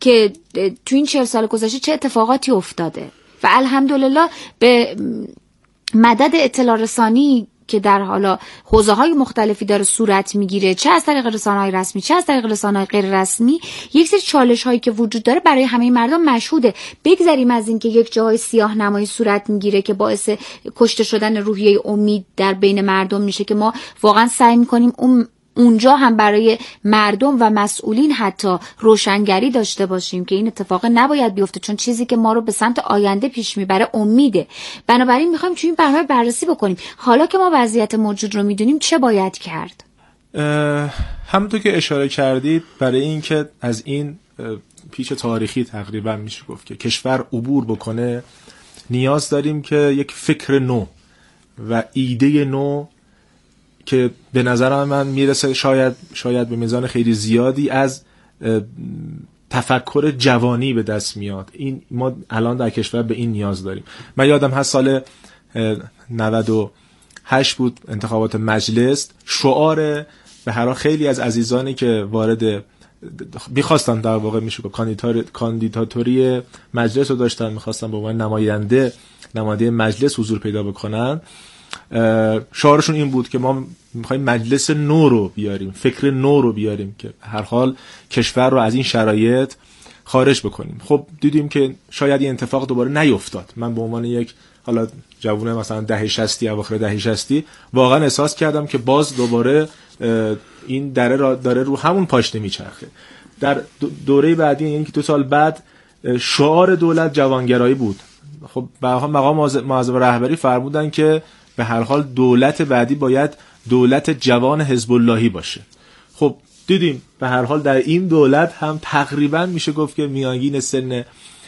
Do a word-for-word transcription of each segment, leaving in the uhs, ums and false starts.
که تو این چهل سال گذشته چه اتفاقاتی افتاده و الحمدلله به مدد اطلاع رسانی که در حالا حوزه‌های مختلفی داره صورت میگیره، چه از طریق رسانه‌های رسمی چه از طریق رسانه‌های غیر رسمی، یک سری چالش‌هایی که وجود داره برای همه مردم مشهوده. بگذریم از این که یک جاهای سیاه نمایی صورت میگیره که باعث کشته شدن روحیه امید در بین مردم میشه که ما واقعا سعی می‌کنیم اون اونجا هم برای مردم و مسئولین حتی روشنگری داشته باشیم که این اتفاق نباید بیفته، چون چیزی که ما رو به سمت آینده پیش میبره امیده. بنابراین میخوایم توی این برنامه بررسی بکنیم حالا که ما وضعیت موجود رو میدونیم چه باید کرد. همونطور که اشاره کردید برای اینکه از این پیچ تاریخی تقریبا میشه گفت که کشور عبور بکنه نیاز داریم که یک فکر نو و ایده نو که به نظر من میرسه شاید شاید به میزان خیلی زیادی از تفکر جوانی به دست میاد. این ما الان در کشور به این نیاز داریم. من یادم هست سال نود و هشت بود انتخابات مجلس، شعار به هر حال خیلی از عزیزانی که وارد میخواستن در واقع میشه کاندیداتوری مجلس رو داشتن، میخواستن به عنوان نماینده نماینده مجلس حضور پیدا بکنن، شعارشون این بود که ما میخوایم مجلس نو رو بیاریم، فکر نو رو بیاریم که هر حال کشور رو از این شرایط خارج بکنیم. خب دیدیم که شاید این اتفاق دوباره نیفتاد. من به عنوان یک حالا جوونه مثلا دهه شصت اواخر دهه شصت واقعا احساس کردم که باز دوباره این دره را داره رو همون پاشنه میچرخه. در دوره بعدی یعنی که دو سال بعد شعار دولت جوانگرایی بود. خب به هر حال مقام معظم رهبری فرمودن که به هر حال دولت بعدی باید دولت جوان حزب اللهی باشه. خب دیدیم به هر حال در این دولت هم تقریبا میشه گفت که میانگین سن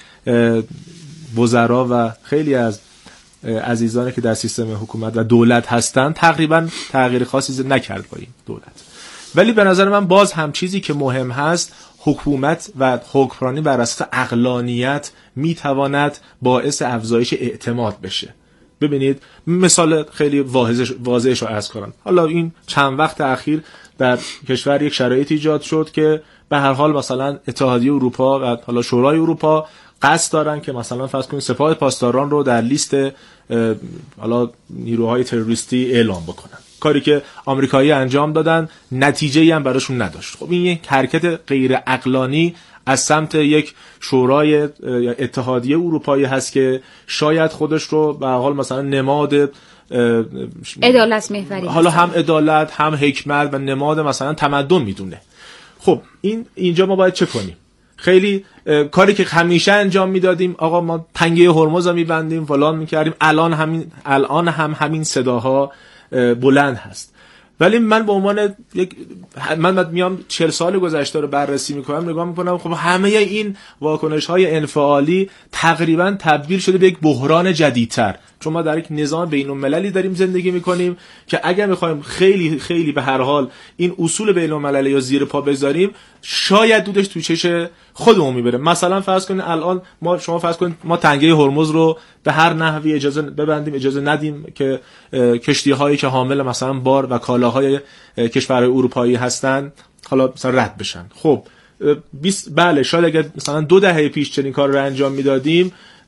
وزرا و خیلی از عزیزانی که در سیستم حکومت و دولت هستن تقریبا تغییر خاصی نکرد با این دولت. ولی به نظر من باز هم چیزی که مهم هست، حکومت و حکمرانی بر اساس عقلانیت میتواند باعث افزایش اعتماد بشه. ببینید مثال خیلی واضحش رو عرض کنم. حالا این چند وقت اخیر در کشور یک شرایط ایجاد شد که به هر حال مثلا اتحادیه اروپا و حالا شورای اروپا قصد دارن که مثلا فرض کنید سپاه پاسداران رو در لیست حالا نیروهای تروریستی اعلام بکنن، کاری که آمریکایی انجام دادن، نتیجه‌ای هم براشون نداشت. خب این یک حرکت غیر عقلانی از سمت یک شورای اتحادیه اروپایی هست که شاید خودش رو به حال مثلا نماد عدالت محوری، حالا هم عدالت هم حکمت و نماد مثلا تمدن میدونه. خب این اینجا ما باید چه کنیم؟ خیلی کاری که همیشه انجام میدادیم، آقا ما تنگه هرمز رو میبندیم فلان میکردیم، الان همین الان هم همین صداها بلند هست. ولی من به عنوان یک من میام چهل سال گذشته رو بررسی میکنم، نگاه میکنم خب همه این واکنش‌های انفعالی تقریبا تبدیل شده به یک بحران جدیدتر، چون ما در یک نظام بین‌المللی داریم زندگی میکنیم که اگر میخوایم خیلی خیلی به هر حال این اصول بین‌المللی یا زیر پا بذاریم، شاید دودش تو چش خودمون میبره. مثلا فرض کنید الان ما شما فرض کنید ما تنگه هرمز رو به هر نحوی اجازه ببندیم، اجازه ندیم که کشتی‌هایی که حامل مثلا بار و کالاهای کشورهای اروپایی هستن حالا مثلا رد بشن. خب بله شاید اگر مثلا دو دهه پیش چنین کار رو انجام میدادیم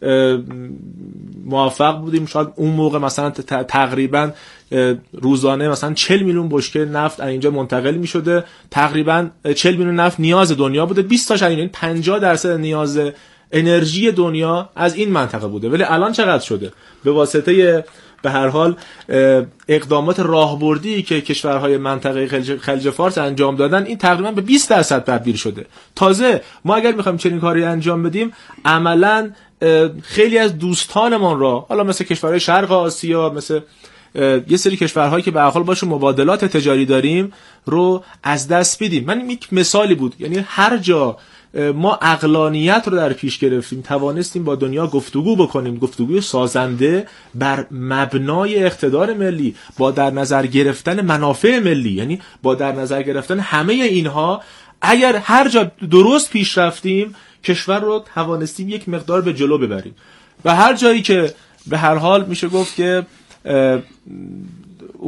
موفق بودیم، شاید اون موقع مثلا تقریبا روزانه مثلا چهل میلیون بشکه نفت از اینجا منتقل میشده، تقریبا چهل میلیون نفت نیاز دنیا بوده، بیست تاش این پنجاه درصد نیاز انرژی دنیا از این منطقه بوده. ولی الان چقدر شده؟ به واسطه به هر حال اقدامات راهبردی که کشورهای منطقه خلیج فارس انجام دادن، این تقریبا به بیست درصد تبدیل شده. تازه ما اگر میخوایم چنین کاری انجام بدیم، عملاً خیلی از دوستانمان را، حالا مثل کشورهای شرق آسیا، مثل یه سری کشورهایی که به هر حال باشون مبادلات تجاری داریم رو از دست بدیم. من یک مثالی بود، یعنی هر جا ما عقلانیت رو در پیش گرفتیم، توانستیم با دنیا گفتگو بکنیم، گفتگوی سازنده بر مبنای اقتدار ملی، با در نظر گرفتن منافع ملی، یعنی با در نظر گرفتن همه اینها، اگر هر جا درست پیش رفتیم کشور رو توانستیم یک مقدار به جلو ببریم. و هر جایی که به هر حال میشه گفت که اون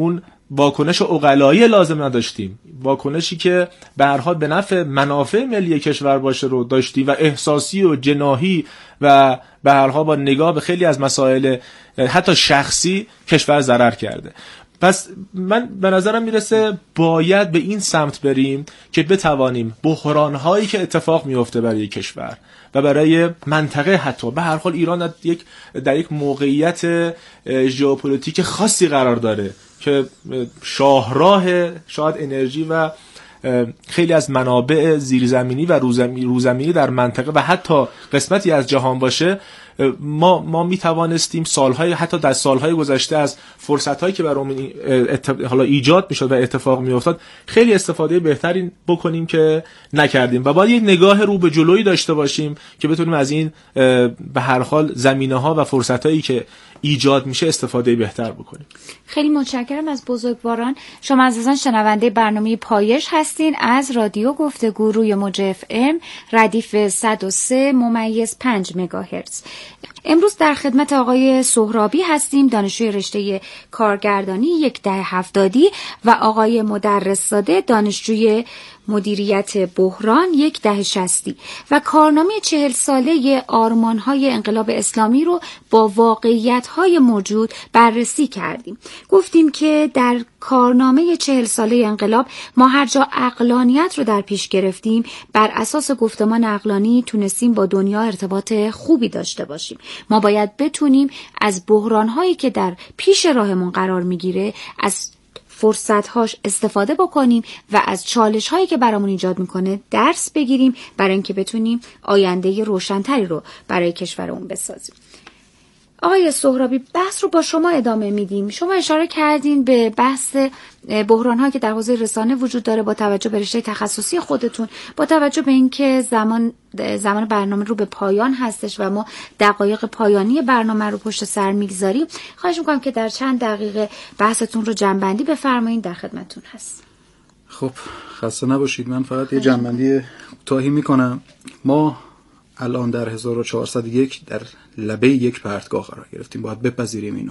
واکنش عقلایی لازم نداشتیم، واکنشی که به هر حال به نفع منافع ملی کشور باشه رو داشتیم و احساسی و جناحی و به هر حال با نگاه به خیلی از مسائل حتی شخصی کشور ضرر کرده. پس من به نظرم میرسه باید به این سمت بریم که بتوانیم بحران‌هایی که اتفاق میفته برای کشور و برای منطقه، حتی به هر حال ایران در یک در یک موقعیت ژئوپلیتیک خاصی قرار داره که شاهراه شاید انرژی و خیلی از منابع زیرزمینی و روزمینی در منطقه و حتی قسمتی از جهان باشه. ما ما می توانستیم سالهای حتی در سالهای گذشته از فرصت‌هایی که برامون حالا ایجاد میشد و اتفاق میافتاد خیلی استفاده بهتری بکنیم که نکردیم و باید یک نگاه رو به جلویی داشته باشیم که بتونیم از این به هر حال زمینه‌ها و فرصت‌هایی که ایجاد میشه استفاده بهتر بکنیم. خیلی متشکرم از بزرگواران. شما عزیزان شنونده برنامه پایش هستین از رادیو گفتگو روی موج اف ام ردیف صد و سه ممیز پنج مگاهرتز. امروز در خدمت آقای سهرابی هستیم، دانشجوی رشته کارگردانی یک دهه هفتادی و آقای مدرس‌زاده دانشجوی مدیریت بحران یک دهه شصتی و کارنامه چهل ساله آرمان‌های انقلاب اسلامی رو با واقعیت‌های موجود بررسی کردیم. گفتیم که در کارنامه چهل ساله انقلاب ما هر جا عقلانیت رو در پیش گرفتیم، بر اساس گفتمان عقلانی تونستیم با دنیا ارتباط خوبی داشته باشیم. ما باید بتونیم از بحران‌هایی که در پیش راهمون قرار میگیره از فرصت‌هاش استفاده بکنیم و از چالش‌هایی که برامون ایجاد میکنه درس بگیریم برای اینکه بتونیم آینده روشن‌تری رو برای کشورمون بسازیم. آقای سهرابی، بحث رو با شما ادامه میدیم. شما اشاره کردین به بحث بحران‌هایی که در حوزه رسانه وجود داره با توجه به رشته تخصصی خودتون، با توجه به اینکه زمان زمان برنامه رو به پایان هستش و ما دقایق پایانی برنامه رو پشت سر میگذاریم، خواهش میکنم که در چند دقیقه بحثتون رو جمع‌بندی بفرمایید. در خدمتتون هست. خب خسته نباشید. من فقط یه جمع‌بندی کوتاهی میکنم. ما الان در هزار و چهارصد و یک در لبه یک پرتگاه قرار گرفتیم، باید بپذیریم اینو.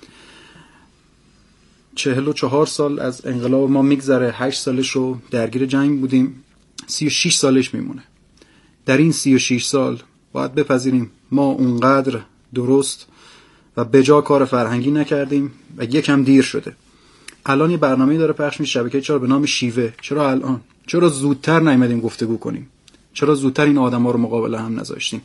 چهل و چهار سال از انقلاب ما میگذره، هشت سالش رو درگیر جنگ بودیم، سی و شش سالش میمونه. در این سی و شش سال باید بپذیریم ما اونقدر درست و بجا کار فرهنگی نکردیم و یکم دیر شده. الان یه برنامه‌ای داره پخش میشه شبکه چهار به نام شیوه. چرا الان؟ چرا زودتر نیومدیم گفتگو کنیم؟ چرا زودتر این آدم‌ها رو مقابل هم نذاشتیم؟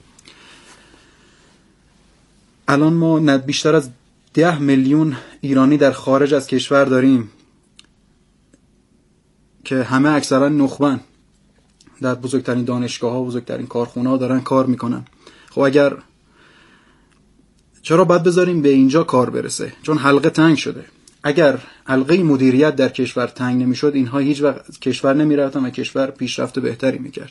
الان ما بیشتر از ده میلیون ایرانی در خارج از کشور داریم که همه اکثرا نخبن، در بزرگترین دانشگاه‌ها و بزرگترین کارخونه‌ها دارن کار میکنن. خب اگر چرا باید بذاریم به اینجا کار برسه؟ چون حلقه تنگ شده. اگر حلقه مدیریت در کشور تنگ نمیشد، اینها هیچ وقت کشور نمیرفتن و کشور پیشرفت بهتری میکرد.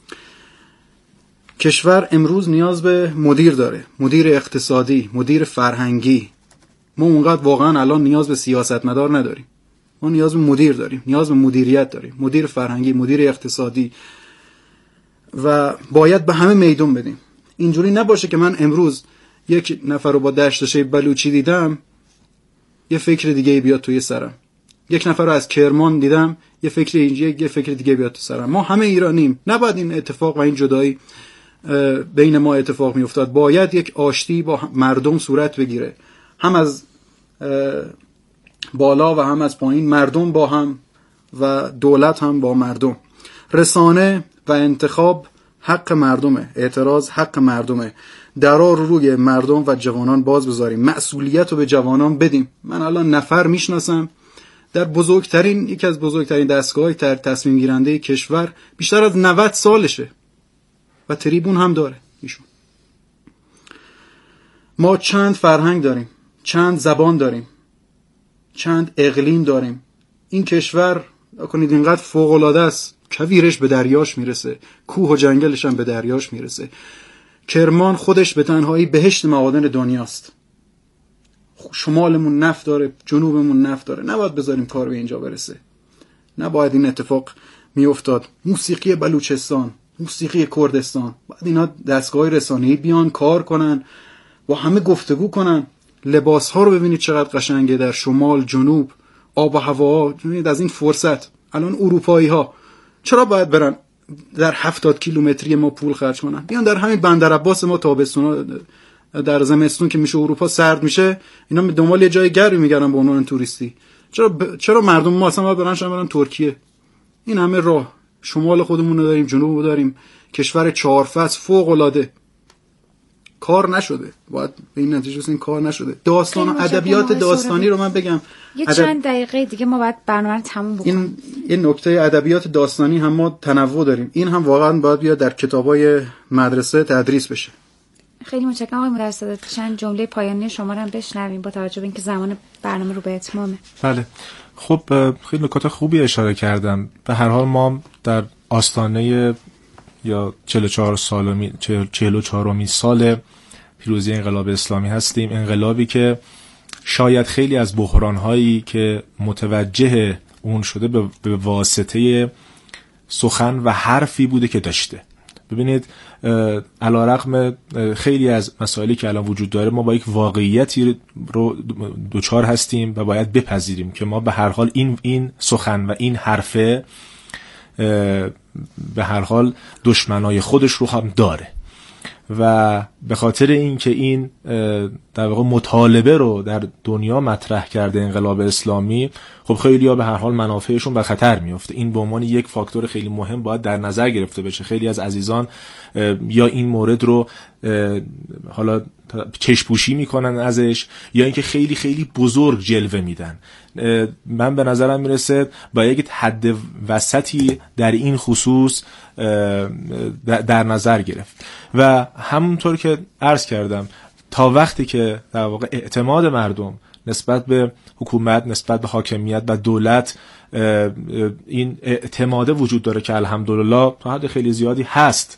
کشور امروز نیاز به مدیر داره، مدیر اقتصادی، مدیر فرهنگی. ما اونقدر واقعا الان نیاز به سیاستمدار نداریم. ما نیاز به مدیر داریم، نیاز به مدیریت داریم، مدیر فرهنگی، مدیر اقتصادی، و باید به همه میدون بدیم. اینجوری نباشه که من امروز یک نفر رو با دشتشه بلوچی دیدم، یه فکر دیگه بیاد توی سرم. یک نفر رو از کرمان دیدم، یه فکر اینجا، یه فکر دیگه بیاد تو سرم. ما همه ایرانیم. نباید این اتفاق و این جدایی بین ما اتفاق می افتاد. باید یک آشتی با مردم صورت بگیره، هم از بالا و هم از پایین، مردم با هم و دولت هم با مردم. رسانه و انتخاب حق مردمه، اعتراض حق مردمه. درا رو روی مردم و جوانان باز بذاریم، مسئولیت رو به جوانان بدیم. من الان نفر میشناسم در بزرگترین یکی از بزرگترین دستگاه‌های تصمیم گیرنده کشور، بیشتر از نود سالشه و تریبون هم داره ایشون. ما چند فرهنگ داریم، چند زبان داریم، چند اقلیم داریم. این کشور کنید اینقدر فوق‌العاده است، کویرش به دریاش میرسه، کوه و جنگلش هم به دریاش میرسه. کرمان خودش به تنهایی بهشت معادن دنیاست. شمالمون نفت داره، جنوبمون نفت داره. نباید بذاریم کار به اینجا برسه. نباید این اتفاق میافتاد. موسیقی بلوچستان، موسیقی کردستان، باید اینا دستگاه رسانه‌ای بیان کار کنن، با همه گفتگو کنن. لباس ها رو ببینید چقدر قشنگه در شمال، جنوب. آب و هوا، از این فرصت الان اروپایی ها چرا باید برن در هفتاد کیلومتری ما پول خرج کنن؟ بیان در همین بندر عباس ما تابستون در زمستون که میشه اروپا سرد میشه، اینا دنبال یه جای گرمی میگردن به عنوان توریستی. چرا ب... چرا مردم ما اصلا برن شن برن ترکیه؟ این همه راه، شمال خودمون رو داریم، جنوب رو داریم، کشور چهار فصل فوق العاده. کار نشده، باید به این نتیجه رسیدیم کار نشده. داستان و ادبیات داستانی رو من بگم یه ادب... چند دقیقه دیگه ما باید برنامه رو تموم بکنیم. این این نکته ادبیات داستانی هم ما تنوع داریم، این هم واقعا باید بیاد در کتابای مدرسه تدریس بشه. خیلی متشکرم آقای مدرس‌زاده. چند جمله پایانی شما رو هم بشنویم با توجه به اینکه زمان برنامه رو به اتمامه. بله، خب خیلی نکات خوبی اشاره کردم. به هر حال ما در آستانه یا چهل و چهار سالمی چهل و چهارمین سال پیروزی انقلاب اسلامی هستیم. انقلابی که شاید خیلی از بحران‌هایی که متوجه اون شده به واسطه سخن و حرفی بوده که داشته. ببینید علیرغم خیلی از مسائلی که الان وجود داره، ما با یک واقعیتی رو دوچار هستیم و باید بپذیریم که ما به هر حال این این سخن و این حرفه به هر حال دشمنای خودش رو هم داره و به خاطر اینکه این در واقع مطالبه رو در دنیا مطرح کرده انقلاب اسلامی، خب خیلی‌ها به هر حال منافعشون به خطر میفته. این به عنوان یک فاکتور خیلی مهم باید در نظر گرفته بشه. خیلی از عزیزان یا این مورد رو حالا چشم‌پوشی میکنن ازش، یا اینکه خیلی خیلی بزرگ جلوه میدن. من به نظرم میرسه با یک حد وسطی در این خصوص در نظر گرفت و همونطور که عرض کردم تا وقتی که در واقع اعتماد مردم نسبت به حکومت، نسبت به حاکمیت و دولت این اعتماد وجود داره که الحمدلله تا حد خیلی زیادی هست،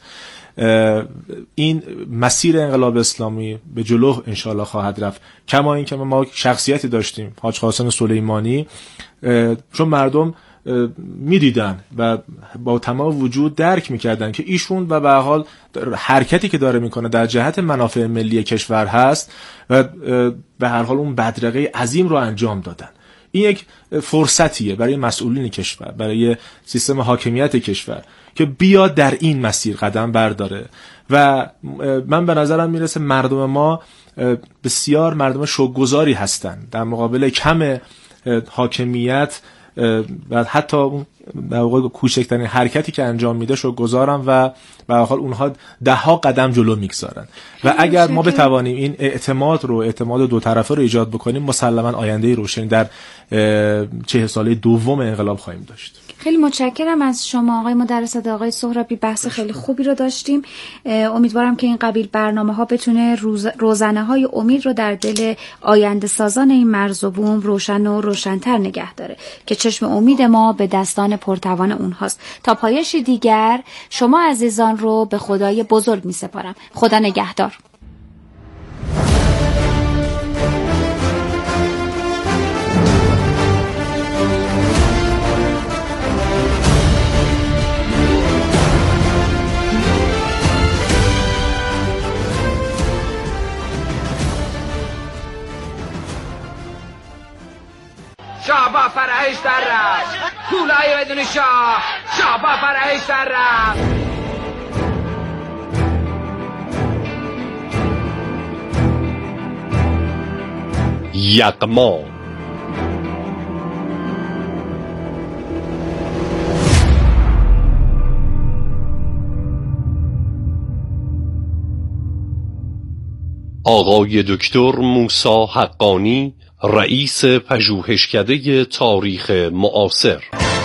این مسیر انقلاب اسلامی به جلو انشاءالله خواهد رفت. کما این که ما شخصیتی داشتیم، حاج قاسم سلیمانی، چون مردم میدیدن و با تمام وجود درک میکردن که ایشون و به هر حال حرکتی که داره میکنه در جهت منافع ملی کشور هست و به هر حال اون بدرقه عظیم رو انجام دادن. این یک فرصتیه برای مسئولین کشور، برای سیستم حاکمیت کشور که بیاد در این مسیر قدم برداره و من به نظرم میرسه مردم ما بسیار مردم شوک‌گذاری هستن در مقابل کم حاکمیت و حتی اون در واقع کوچکترین حرکتی که انجام میده شوک‌گذارن و به هر حال اونها ده ها قدم جلو میگذارن و اگر ما بتوانیم این اعتماد رو اعتماد دو طرفه رو ایجاد بکنیم، مسلما آینده روشنی در چهل ساله دوم انقلاب خواهیم داشت. خیلی متشکرم از شما آقای مدرس‌زاده، آقای سهرابی. بحث خیلی خوبی رو داشتیم. امیدوارم که این قبیل برنامه‌ها بتونه روز... روزنه‌های امید رو در دل آینده سازان این مرز و بوم روشن و روشن‌تر نگه داره که چشم امید ما به دستان پرتوان اونهاست. تا پایشی دیگر شما عزیزان رو به خدای بزرگ می‌سپارم. خدا نگهدار. شاه با فرهش در رفت، کولای بدون شاه، شاه با فرهش در رفت. یغما آقای دکتر موسی حقانی، رئیس پژوهشکده تاریخ معاصر.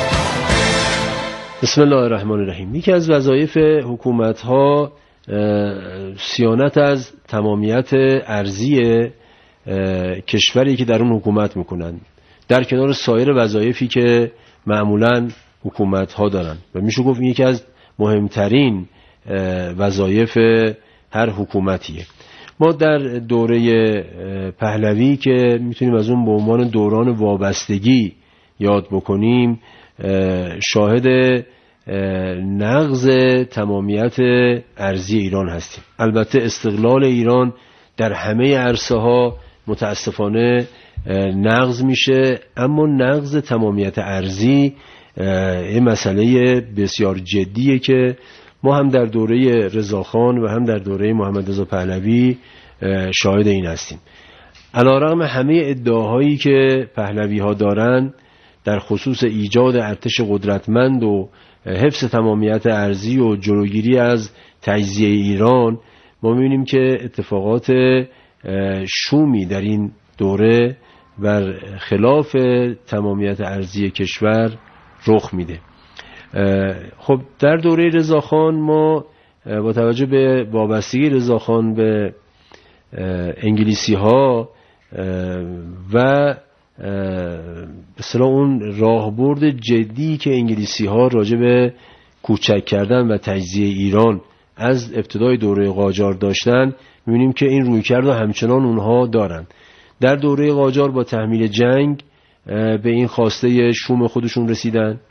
بسم الله الرحمن الرحیم. یکی از وظایف حکومت‌ها صیانت از تمامیت ارضی کشوری که در اون حکومت میکنن، در کنار سایر وظایفی که معمولاً حکومت‌ها دارن و میشه گفت این یکی از مهمترین وظایف هر حکومتیه. ما در دوره پهلوی که میتونیم از اون به عنوان دوران وابستگی یاد بکنیم، شاهد نقض تمامیت ارضی ایران هستیم. البته استقلال ایران در همه عرصه ها متاسفانه نقض میشه. اما نقض تمامیت ارضی این مسئله بسیار جدیه که ما هم در دوره رضاخان و هم در دوره محمد رضا پهلوی شاهد این هستیم. علیرغم همه ادعاهایی که پهلوی ها دارن در خصوص ایجاد ارتش قدرتمند و حفظ تمامیت ارضی و جلوگیری از تجزیه ایران، ما می‌بینیم که اتفاقات شومی در این دوره بر خلاف تمامیت ارضی کشور رخ میده. خب در دوره رضاخان ما با توجه به وابستگی رضاخان به انگلیسی ها و مثلا اون راهبرد جدی که انگلیسی ها راجع به کوچک کردن و تجزیه ایران از ابتدای دوره قاجار داشتن، می‌بینیم که این رویکرد رو همچنان اونها دارن. در دوره قاجار با تحمیل جنگ به این خواسته شوم خودشون رسیدن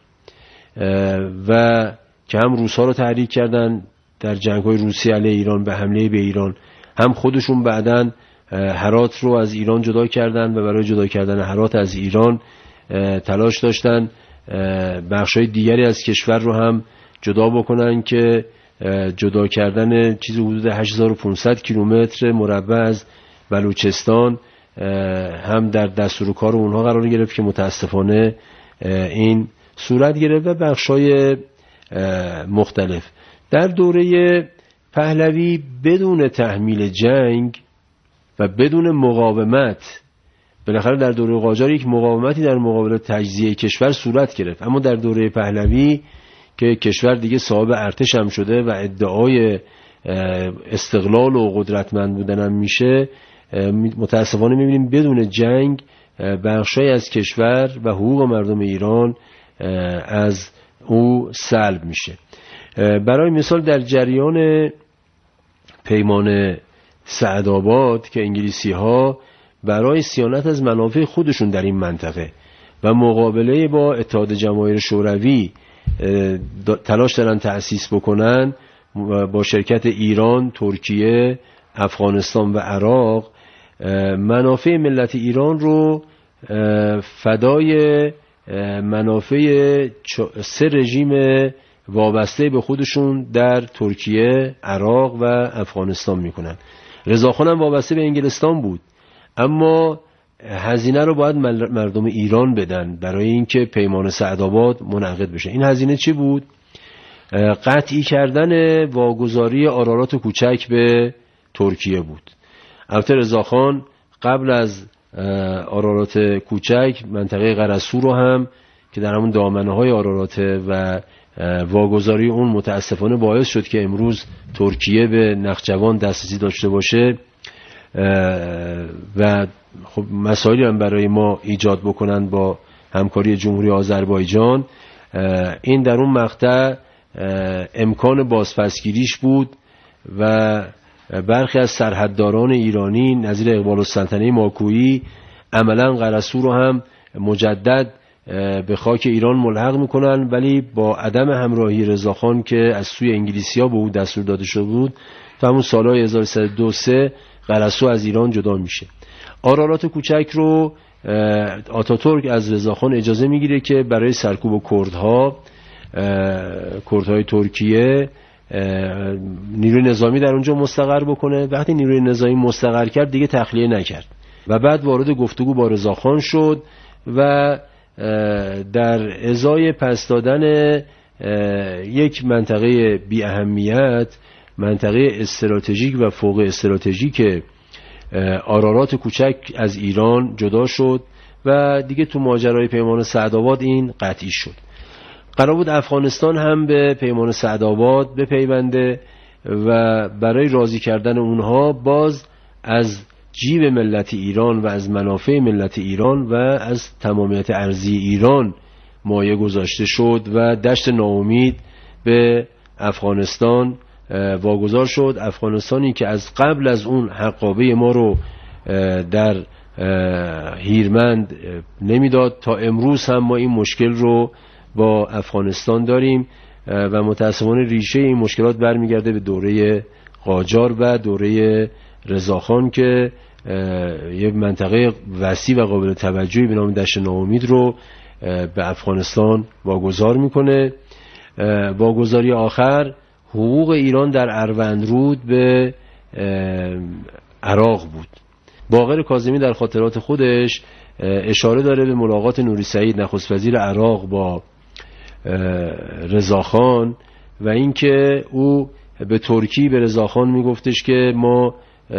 و که هم روس‌ها رو تحریک کردن در جنگ‌های روسی علیه ایران به حمله به ایران، هم خودشون بعداً هرات رو از ایران جدا کردن و برای جدا کردن هرات از ایران تلاش داشتن بخشای دیگری از کشور رو هم جدا بکنن که جدا کردن چیزی حدود هشت هزار و پانصد کیلومتر مربع از بلوچستان هم در دستور کار اونها قرار گرفت که متاسفانه این صورت گرفت و بخشای مختلف. در دوره پهلوی بدون تحمیل جنگ و بدون مقاومت، بالاخره در دوره قاجار یک مقاومتی در مقابل تجزیه کشور صورت گرفت، اما در دوره پهلوی که کشور دیگه صاحب ارتش هم شده و ادعای استقلال و قدرتمند بودن هم میشه، متاسفانه میبینیم بدون جنگ بخشای از کشور و حقوق مردم ایران از او سلب میشه. برای مثال در جریان پیمان سعدآباد که انگلیسی ها برای صیانت از منافع خودشون در این منطقه و مقابله با اتحاد جماهیر شوروی تلاش دارن تأسیس بکنن با شرکت ایران، ترکیه، افغانستان و عراق، منافع ملت ایران رو فدای منافع سه رژیم وابسته به خودشون در ترکیه، عراق و افغانستان میکنن. رضاخان هم وابسته به انگلستان بود، اما هزینه رو باید مردم ایران بدن برای اینکه پیمان سعدآباد منعقد بشه. این هزینه چی بود؟ قطعی کردن واگذاری آرارات کوچک به ترکیه بود. البته رضاخان قبل از آرارات کوچک منطقه قرسو رو هم که در همون دامنه های آرارات و واگذاری اون متاسفانه باعث شد که امروز ترکیه به نخجوان دسترسی داشته باشه و خب مسائلی هم برای ما ایجاد بکنن با همکاری جمهوری آذربایجان. این در اون مقطع امکان بازپسگیریش بود و برخی از سرحدداران ایرانی نظیر اقبال السلطنه ماکویی عملا قرسو رو هم مجدد به خاک ایران ملحق میکنن، ولی با عدم همراهی رضاخان که از سوی انگلیسی‌ها به او دستور داده شده بود تا همون سالهای هزار و سیصد و دو سه قرسو از ایران جدا میشه. آرارات کوچک رو آتاتورک از رضاخان اجازه میگیره که برای سرکوب کردها، کردهای ترکیه، نیروی نظامی در اونجا مستقر بکنه. وقتی نیروی نظامی مستقر کرد دیگه تخلیه نکرد و بعد وارد گفتگو با رضاخان شد و در ازای پس دادن یک منطقه بی اهمیت، منطقه استراتژیک و فوق استراتژیک آرارات کوچک از ایران جدا شد و دیگه تو ماجرای پیمان سعدآباد این قطعی شد. قرار بود افغانستان هم به پیمان سعدآباد بپیونده و برای راضی کردن اونها باز از جیب ملت ایران و از منافع ملت ایران و از تمامیت ارضی ایران مایه گذاشته شد و دشت ناامید به افغانستان واگذار شد. افغانستانی که از قبل از اون حقابه ما رو در هیرمند نمیداد، تا امروز هم ما این مشکل رو با افغانستان داریم و متاسفانه ریشه این مشکلات برمیگرده به دوره قاجار و دوره رضاخان که یه منطقه وسیع و قابل توجهی به نام دشت ناامید رو به افغانستان واگذار میکنه. واگذاری آخر حقوق ایران در اروندرود به عراق بود. باقر کاظمی در خاطرات خودش اشاره داره به ملاقات نوری سعید نخست وزیر عراق با رضاخان و اینکه او به ترکی به رضاخان میگفتش که ما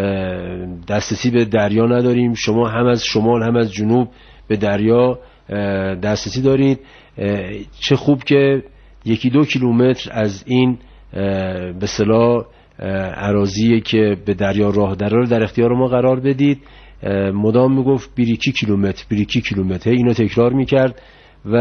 دسترسی به دریا نداریم، شما هم از شمال هم از جنوب به دریا دسترسی دارید، چه خوب که یکی دو کیلومتر از این به اصطلاح اراضی که به دریا راه داره رو در اختیار ما قرار بدید. مدام میگفت بیریکی کیلومتر بیریکی کیلومتر اینو تکرار میکرد و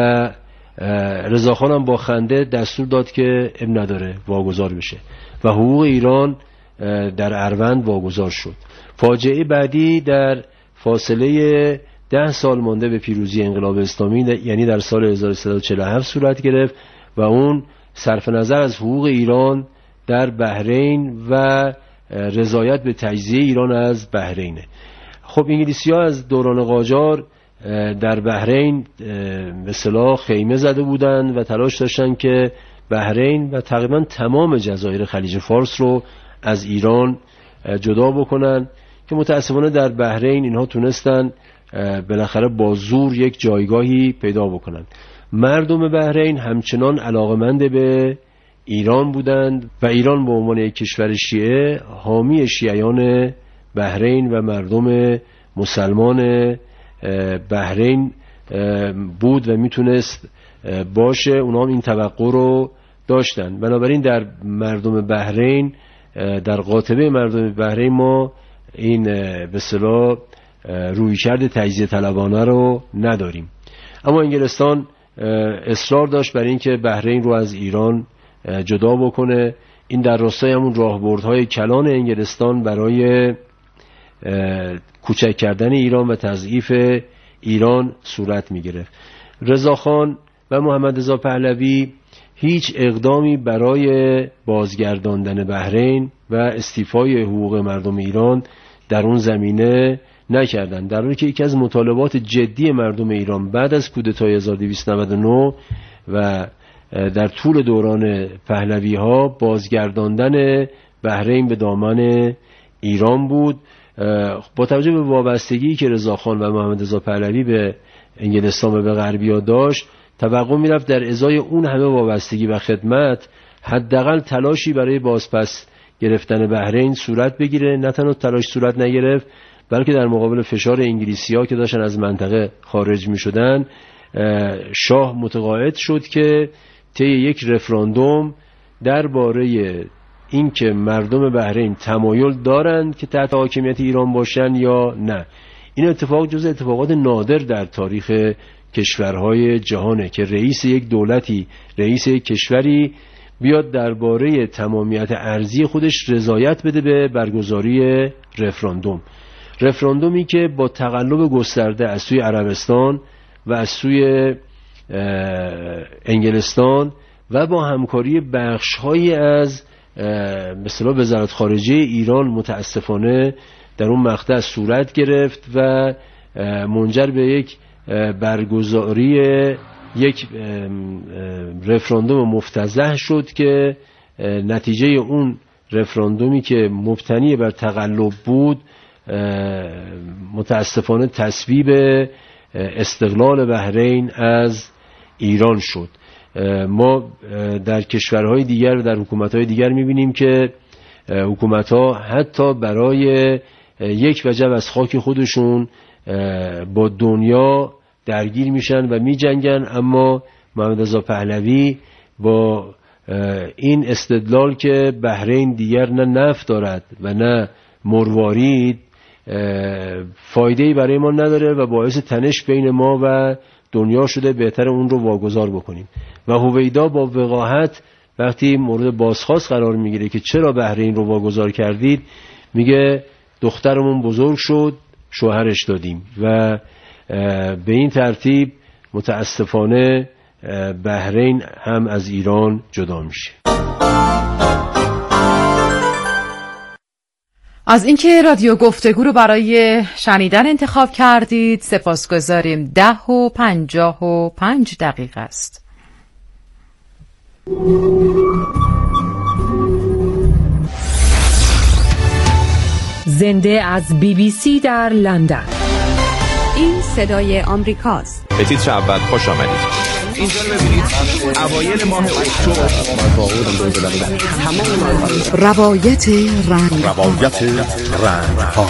رضاخان هم با خنده دستور داد که اب نداره واگذار بشه و حقوق ایران در اروند واگذار شد. فاجعه بعدی در فاصله ده سال مانده به پیروزی انقلاب اسلامی یعنی در سال هزار و سیصد و چهل و هفت صورت گرفت و اون صرف نظر از حقوق ایران در بحرین و رضایت به تجزیه ایران از بحرینه. خب انگلیسی ها از دوران قاجار در بحرین به اصطلاح خیمه زده بودند و تلاش داشتن که بحرین و تقریبا تمام جزایر خلیج فارس رو از ایران جدا بکنن که متاسفانه در بحرین اینها تونستن بالاخره با زور یک جایگاهی پیدا بکنن. مردم بحرین همچنان علاقمند به ایران بودند و ایران به عنوان یک کشور شیعه حامی شیعیان بحرین و مردم مسلمان بحرین بود و میتونست باشه. اونا هم این توقع رو داشتن. بنابراین در مردم بحرین، در قاطبه مردم بحرین ما این به اصطلاح رویکرد تجزیه طلبانه رو نداریم. اما انگلستان اصرار داشت برای اینکه بحرین رو از ایران جدا بکنه. این در راستای همون راهبردهای کلان انگلستان برای کوچک کردن ایران و تضعیف ایران صورت می گرفت. رضاخان و محمد رضا پهلوی هیچ اقدامی برای بازگرداندن بحرین و استیفای حقوق مردم ایران در اون زمینه نکردند، در حالی که یکی از مطالبات جدی مردم ایران بعد از کودتای هزار و دویست و نود و نه و در طول دوران پهلوی ها بازگرداندن بحرین به دامن ایران بود. با توجه به وابستگی که رضاخان و محمد رضا پهلوی به انگلستان و به غربی‌ها داشت، توقع می‌رفت در ازای اون همه وابستگی و خدمت حداقل تلاشی برای بازپس گرفتن بحرین صورت بگیره. نه تنها تلاش صورت نگرفت، بلکه در مقابل فشار انگلیسی‌ها که داشتن از منطقه خارج می‌شدن، شاه متقاعد شد که طی یک رفراندوم درباره این که مردم بحرین تمایل دارند که تحت حاکمیت ایران باشن یا نه. این اتفاق جز اتفاقات نادر در تاریخ کشورهای جهانه که رئیس یک دولتی، رئیس یک کشوری بیاد درباره تمامیت ارضی خودش رضایت بده به برگزاری رفراندوم. رفراندومی که با تقلب گسترده از سوی عربستان و از سوی انگلستان و با همکاری بخش‌هایی از مثلا وزارت خارجه ایران متاسفانه در اون مقطع صورت گرفت و منجر به یک برگزاری یک رفراندوم مفتضح شد که نتیجه اون رفراندومی که مبتنی بر تقلب بود متاسفانه تصویب استقلال بحرین از ایران شد. ما در کشورهای دیگر و در حکومتهای دیگر میبینیم که حکومتها حتی برای یک وجب از خاک خودشون با دنیا درگیر میشن و میجنگن، اما محمد رضا پهلوی با این استدلال که بحرین دیگر نه نفت دارد و نه مروارید فایده‌ای برای ما نداره و باعث تنش بین ما و دنیا شده، بهتر اون رو واگذار بکنیم. و هویدا با وقاحت وقتی مورد بازخواست قرار میگیره که چرا بحرین رو واگذار کردید، میگه دخترمون بزرگ شد شوهرش دادیم و به این ترتیب متاسفانه بحرین هم از ایران جدا میشه. از اینکه رادیو گفتگو رو برای شنیدن انتخاب کردید سپاسگزاریم. ده و پنجاه و پنج دقیقه است. زنده از بی بی سی در لندن. این صدای آمریکاست. به تیتر اول خوش آمدید. اینجا رو ببینید اوایل ماه اکتبر روایت رنگ روایت رنگ ها.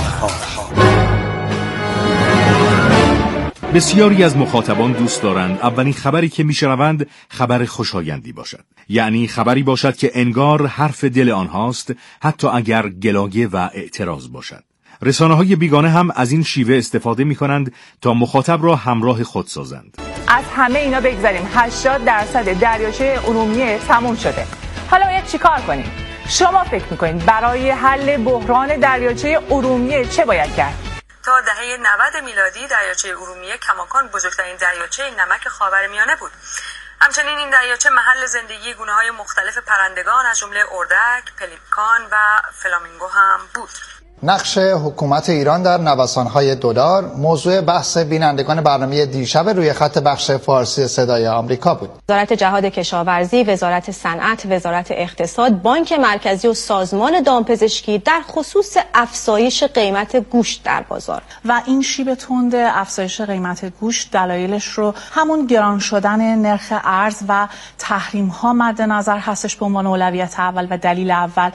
بسیاری از مخاطبان دوست دارند اولین خبری که میشنوند خبر خوشایندی باشد، یعنی خبری باشد که انگار حرف دل آنهاست، حتی اگر گلاگه و اعتراض باشد. رسانه‌های بیگانه هم از این شیوه استفاده می‌کنند تا مخاطب را همراه خود سازند. از همه اینا بگذاریم هشتاد درصد دریاچه ارومیه تموم شده. حالا باید چیکار کنیم؟ شما فکر می‌کنید برای حل بحران دریاچه ارومیه چه باید کرد؟ تا دهه نود میلادی دریاچه ارومیه کماکان بزرگترین دریاچه نمک خاورمیانه بود. همچنین این دریاچه محل زندگی گونه‌های مختلف پرندگان از جمله اردک، پلیکان و فلامینگو هم بود. نقش حکومت ایران در نوسان‌های دلار موضوع بحث بینندگان برنامه دیشب روی خط بخش فارسی صدای آمریکا بود. وزارت جهاد کشاورزی، وزارت صنعت، وزارت اقتصاد، بانک مرکزی و سازمان دامپزشکی در خصوص افزایش قیمت گوشت در بازار و این شیب تند افزایش قیمت گوشت دلایلش رو همون گران شدن نرخ ارز و تحریم‌ها مد نظر هستش به عنوان اولویت اول و دلیل اول.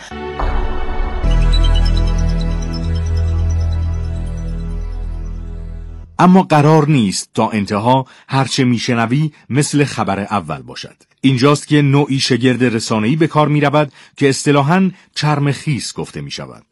اما قرار نیست تا انتها هرچه میشنوی مثل خبر اول باشد. اینجاست که نوعی شگرد رسانه‌ای به کار می‌رود که اصطلاحاً چرم خیس گفته می‌شود.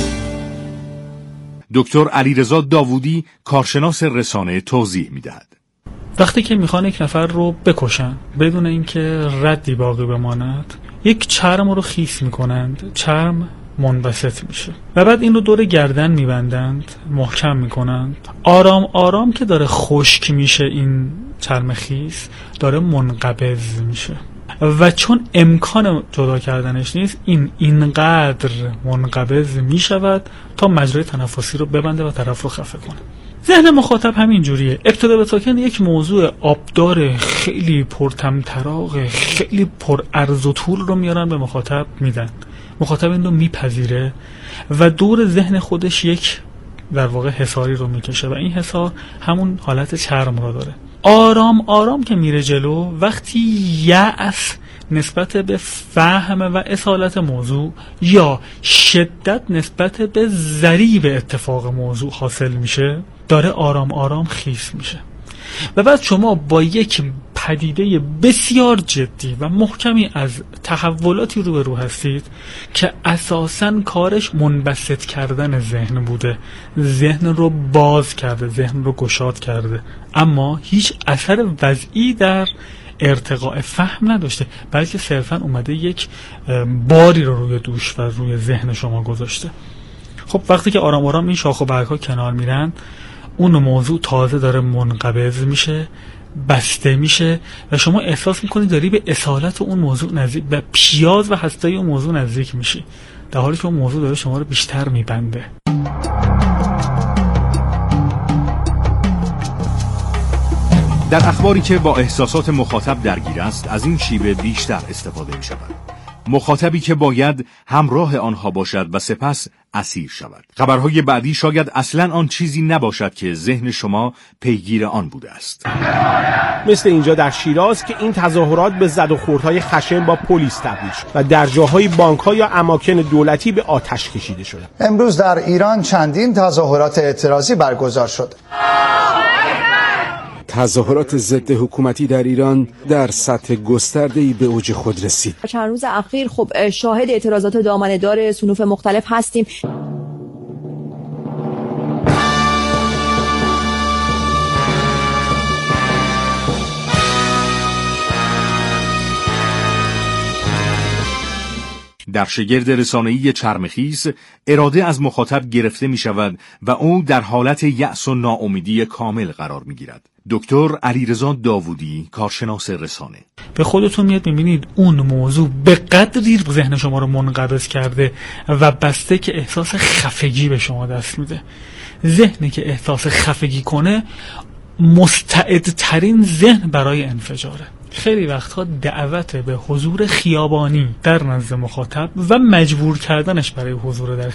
دکتر علیرضا داوودی کارشناس رسانه توضیح می‌دهد. وقتی که میخوان یک نفر رو بکشن بدون اینکه ردی باقی بماند، یک چرم رو خیس می‌کنند، چرم منبسط میشه و بعد این رو دور گردن میبندند، محکم میکنند. آرام آرام که داره خشک میشه این چرم خیس داره منقبض میشه و چون امکان جدا کردنش نیست این اینقدر منقبض میشود تا مجرای تنفسی رو ببنده و طرف رو خفه کنه. ذهن مخاطب همین جوریه. ابتدا به ساکن یک موضوع آبدار خیلی پرطمطراق، خیلی پر عرض و طول رو میارن به مخاطب میدن. مخاطب این رو میپذیره و دور ذهن خودش یک در واقع حصاری رو میکشه و این حصار همون حالت چرم رو داره. آرام آرام که میره جلو، وقتی یأس نسبت به فهم و اصالت موضوع یا شدت نسبت به ضریب اتفاق موضوع حاصل میشه، داره آرام آرام خیس میشه و بعد شما با یک پدیده بسیار جدی و محکمی از تحولاتی روبرو هستید که اساساً کارش منبسط کردن ذهن بوده، ذهن رو باز کرده، ذهن رو گشاد کرده، اما هیچ اثر وضعی در ارتقاء فهم نداشته، بلکه صرفاً اومده یک باری رو روی دوش و روی ذهن شما گذاشته. خب وقتی که آرام آرام این شاخ و برگ ها کنار میرن، اون موضوع تازه داره منقبض میشه، بسته میشه و شما احساس میکنید داری به اصالت اون موضوع نزدیک، به پیاز و هسته اون موضوع نزدیک میشی، در حالی که اون موضوع داره شما رو بیشتر میبنده. در اخباری که با احساسات مخاطب درگیر است از این شیوه بیشتر استفاده می شود. مخاطبی که باید همراه آنها باشد و سپس اسیر شود. خبرهای بعدی شاید اصلا آن چیزی نباشد که ذهن شما پیگیر آن بوده است. مثل اینجا در شیراز که این تظاهرات به زد و خوردهای خشن با پلیس تبدیل شد و در جاهای بانک‌ها یا اماکن دولتی به آتش کشیده شد. امروز در ایران چندین تظاهرات اعتراضی برگزار شد. تظاهرات ضد حکومتی در ایران در سطح گسترده‌ای به اوج خود رسید. چند روز اخیر خب شاهد اعتراضات دامنه‌دار صنوف مختلف هستیم. در شگرد رسانه‌ای چرمخیز اراده از مخاطب گرفته می شود و او در حالت یأس و ناامیدی کامل قرار می گیرد. دکتر علیرضا داوودی، کارشناس رسانه: به خودتون میاد میبینید اون موضوع به قدری ذهن شما رو منقبض کرده و بسته که احساس خفگی به شما دست میده. ذهنی که احساس خفگی کنه مستعدترین ذهن برای انفجاره. خیلی وقتها دعوت به حضور خیابانی در نزد مخاطب و مجبور کردنش برای حضور در